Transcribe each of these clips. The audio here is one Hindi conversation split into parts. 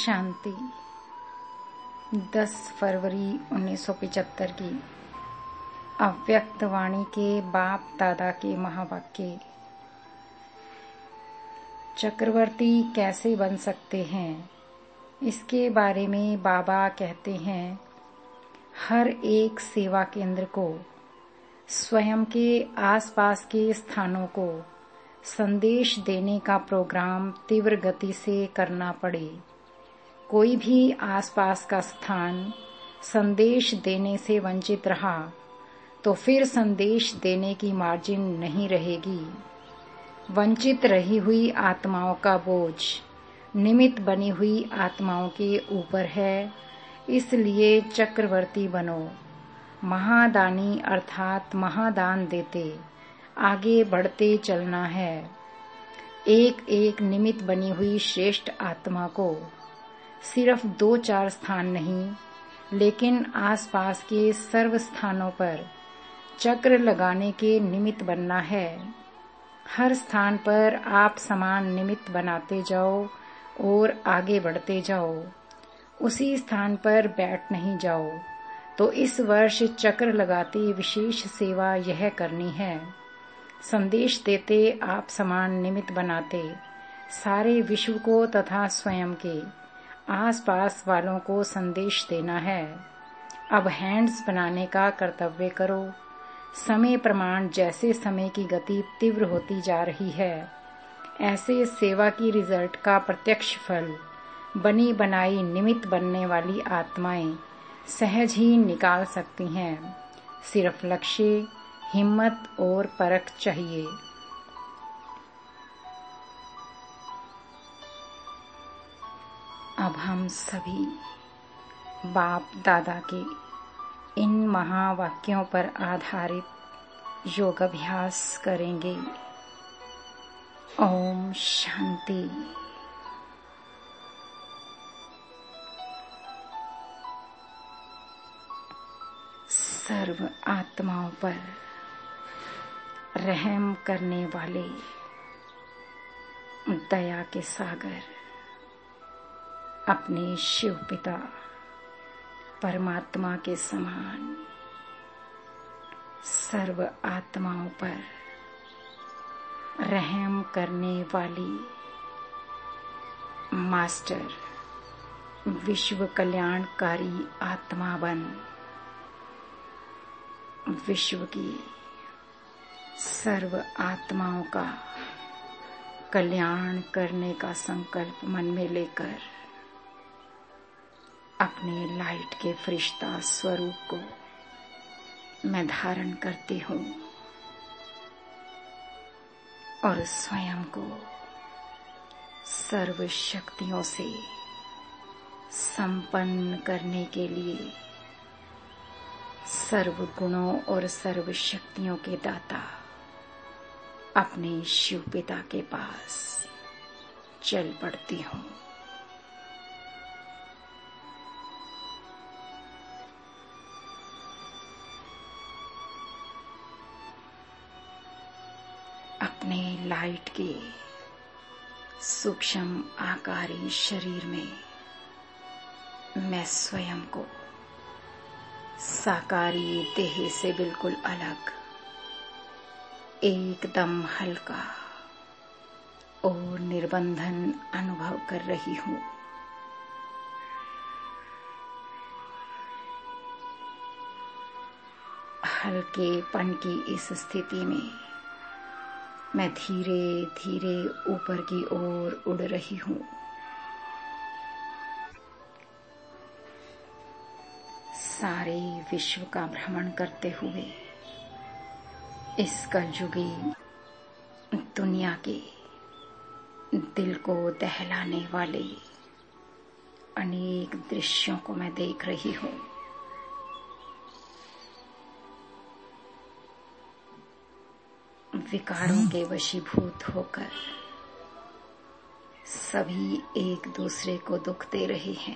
शांति। 10 फरवरी 1975 की अव्यक्त वाणी के बाप दादा के महावाक्य। चक्रवर्ती कैसे बन सकते हैं, इसके बारे में बाबा कहते हैं, हर एक सेवा केंद्र को, स्वयं के आसपास के स्थानों को संदेश देने का प्रोग्राम तीव्र गति से करना पड़े। कोई भी आसपास का स्थान संदेश देने से वंचित रहा तो फिर संदेश देने की मार्जिन नहीं रहेगी। वंचित रही हुई आत्माओं का बोझ निमित्त बनी हुई आत्माओं के ऊपर है, इसलिए चक्रवर्ती बनो। महादानी अर्थात महादान देते आगे बढ़ते चलना है। एक एक निमित्त बनी हुई श्रेष्ठ आत्मा को सिर्फ 2-4 स्थान नहीं, लेकिन आसपास के सर्व स्थानों पर चक्र लगाने के निमित्त बनना है। हर स्थान पर आप समान निमित्त बनाते जाओ और आगे बढ़ते जाओ। उसी स्थान पर बैठ नहीं जाओ। तो इस वर्ष चक्र लगाते विशेष सेवा यह करनी है। संदेश देते आप समान निमित्त बनाते सारे विश्व को तथा स्वयं के आसपास वालों को संदेश देना है। अब हैंड्स बनाने का कर्तव्य करो। समय प्रमाण जैसे समय की गति तीव्र होती जा रही है, ऐसे सेवा की रिजल्ट का प्रत्यक्ष फल बनी बनाई निमित्त बनने वाली आत्माएं सहज ही निकाल सकती हैं। सिर्फ लक्ष्य, हिम्मत और परख चाहिए। अब हम सभी बाप दादा के इन महावाक्यों पर आधारित योग अभ्यास करेंगे। ओम शांति। सर्व आत्माओं पर रहम करने वाले दया के सागर अपने शिव पिता परमात्मा के समान सर्व आत्माओं पर रहम करने वाली मास्टर विश्व कल्याणकारी आत्मा बन विश्व की सर्व आत्माओं का कल्याण करने का संकल्प मन में लेकर अपने लाइट के फरिश्ता स्वरूप को मैं धारण करती हूँ और स्वयं को सर्व शक्तियों से संपन्न करने के लिए सर्व गुणों और सर्व शक्तियों के दाता अपने शिव पिता के पास चल पड़ती हूँ। अपने लाइट के सूक्ष्म आकारी शरीर में मैं स्वयं को साकारी देह से बिल्कुल अलग, एकदम हल्का और निर्बंधन अनुभव कर रही हूँ। हल्केपन की इस स्थिति में मैं धीरे धीरे ऊपर की ओर उड़ रही हूँ। सारे विश्व का भ्रमण करते हुए इस कलयुगी दुनिया के दिल को दहलाने वाले अनेक दृश्यों को मैं देख रही हूँ। विकारों के वशीभूत होकर सभी एक दूसरे को दुख दे रहे हैं।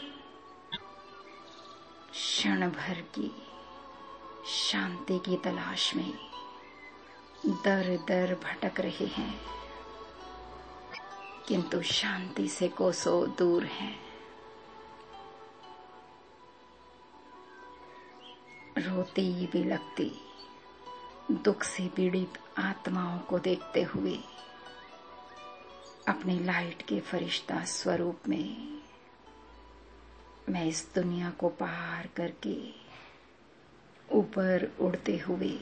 क्षण भर की शांति की तलाश में दर दर भटक रहे हैं, किंतु शांति से कोसों दूर हैं। रोती बिलखती दुख से पीड़ित आत्माओं को देखते हुए अपने लाइट के फरिश्ता स्वरूप में मैं इस दुनिया को पार करके ऊपर उड़ते हुए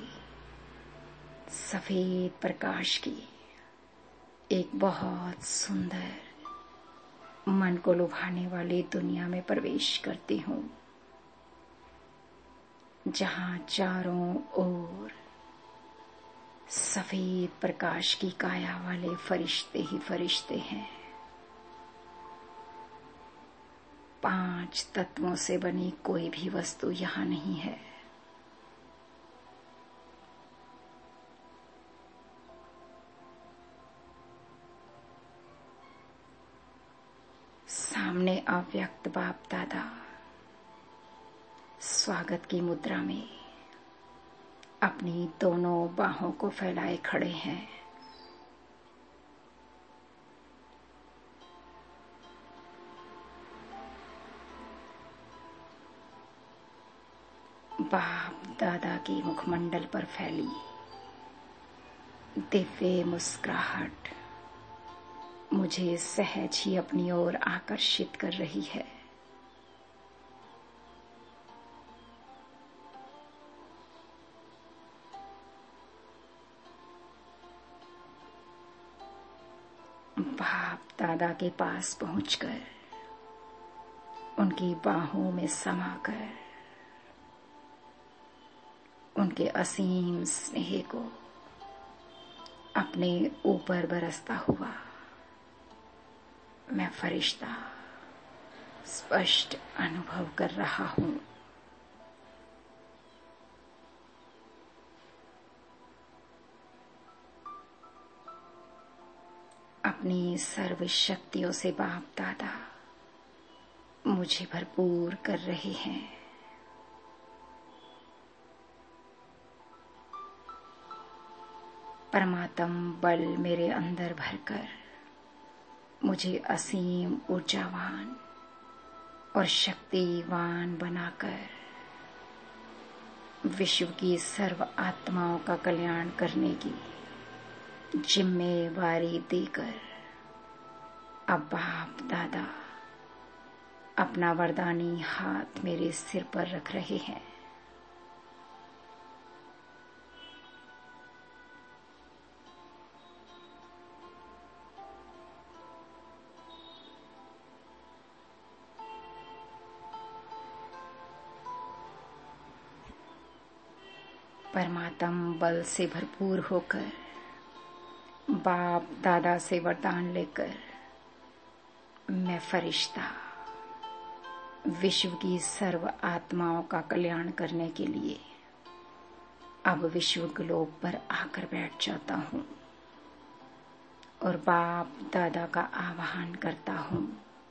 सफेद प्रकाश की एक बहुत सुंदर मन को लुभाने वाली दुनिया में प्रवेश करती हूँ, जहाँ चारों ओर सफेद प्रकाश की काया वाले फरिश्ते ही फरिश्ते हैं। 5 तत्वों से बनी कोई भी वस्तु यहाँ नहीं है। सामने अव्यक्त बाप दादा स्वागत की मुद्रा में अपनी दोनों बाहों को फैलाए खड़े हैं। बाप दादा के मुखमंडल पर फैली दिव्य मुस्कुराहट मुझे सहज ही अपनी ओर आकर्षित कर रही है। बाप दादा के पास पहुंचकर उनकी बाहों में समाकर उनके असीम स्नेह को अपने ऊपर बरसता हुआ मैं फरिश्ता स्पष्ट अनुभव कर रहा हूँ। अपनी सर्व शक्तियों से बाप दादा मुझे भरपूर कर रहे हैं। परमात्म बल मेरे अंदर भरकर मुझे असीम ऊर्जावान और शक्तिवान बनाकर विश्व की सर्व आत्माओं का कल्याण करने की जिम्मेवारी देकर अब बाप दादा अपना वरदानी हाथ मेरे सिर पर रख रहे हैं। परमात्म बल से भरपूर होकर बाप दादा से वरदान लेकर मैं फरिश्ता विश्व की सर्व आत्माओं का कल्याण करने के लिए अब विश्व ग्लोब पर आकर बैठ जाता हूँ और बाप दादा का आवाहन करता हूँ।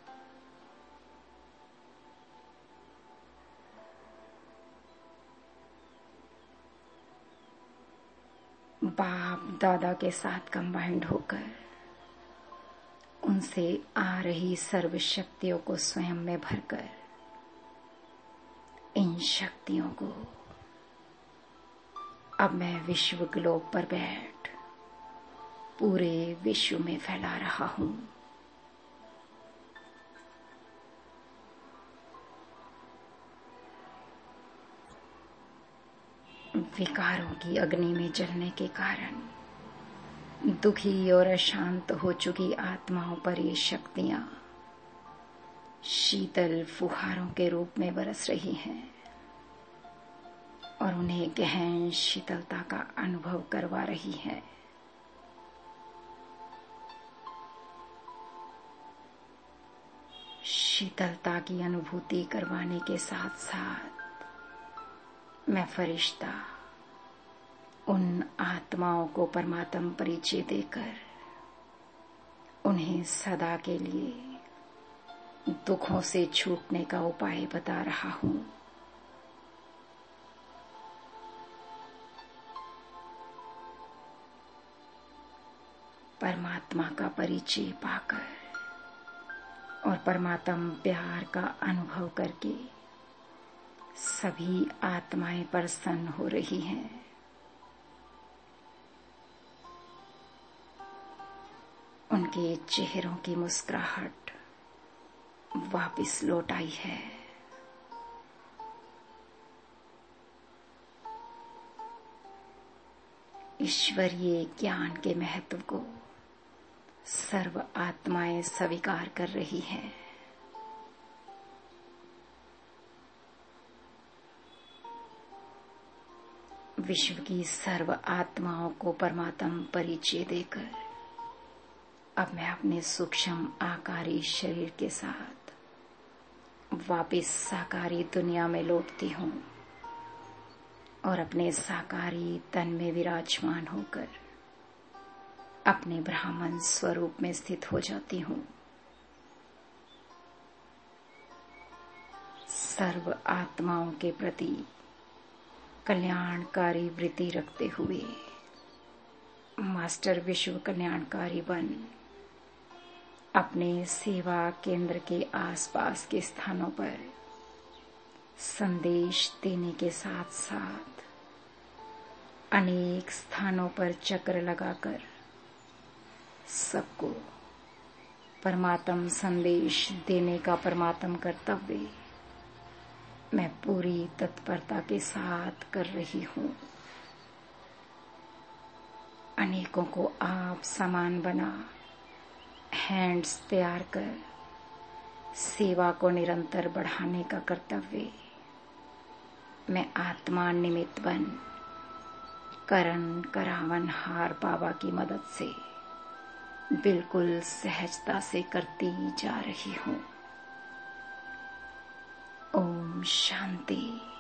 बाप दादा के साथ कंबाइंड होकर उनसे आ रही सर्व शक्तियों को स्वयं में भरकर इन शक्तियों को अब मैं विश्व ग्लोब पर बैठ पूरे विश्व में फैला रहा हूँ। विकारों की अग्नि में जलने के कारण दुखी और अशांत हो चुकी आत्माओं पर ये शक्तियां शीतल फुहारों के रूप में बरस रही हैं और उन्हें गहन शीतलता का अनुभव करवा रही हैं। शीतलता की अनुभूति करवाने के साथ साथ मैं फरिश्ता उन आत्माओं को परमात्म परिचय देकर उन्हें सदा के लिए दुखों से छूटने का उपाय बता रहा हूँ। परमात्मा का परिचय पाकर और परमात्म प्यार का अनुभव करके सभी आत्माएं प्रसन्न हो रही हैं। उनके चेहरों की मुस्कुराहट वापस लौट आई है। ईश्वरीय ज्ञान के महत्व को सर्व आत्माएं स्वीकार कर रही हैं। विश्व की सर्व आत्माओं को परमात्म परिचय देकर अब मैं अपने सूक्ष्म आकारी शरीर के साथ वापस साकारी दुनिया में लौटती हूँ और अपने साकारी तन में विराजमान होकर अपने ब्राह्मण स्वरूप में स्थित हो जाती हूँ। सर्व आत्माओं के प्रति कल्याणकारी वृत्ति रखते हुए मास्टर विश्व कल्याणकारी बन अपने सेवा केंद्र के आसपास के स्थानों पर संदेश देने के साथ साथ अनेक स्थानों पर चक्र लगाकर सबको परमात्म संदेश देने का परमात्म कर्तव्य मैं पूरी तत्परता के साथ कर रही हूँ। अनेकों को आप समान बना हैंड्स तैयार कर सेवा को निरंतर बढ़ाने का कर्तव्य मैं आत्मा निमित्त बन करण करावन हार बाबा की मदद से बिल्कुल सहजता से करती जा रही हूँ। ओम शांति।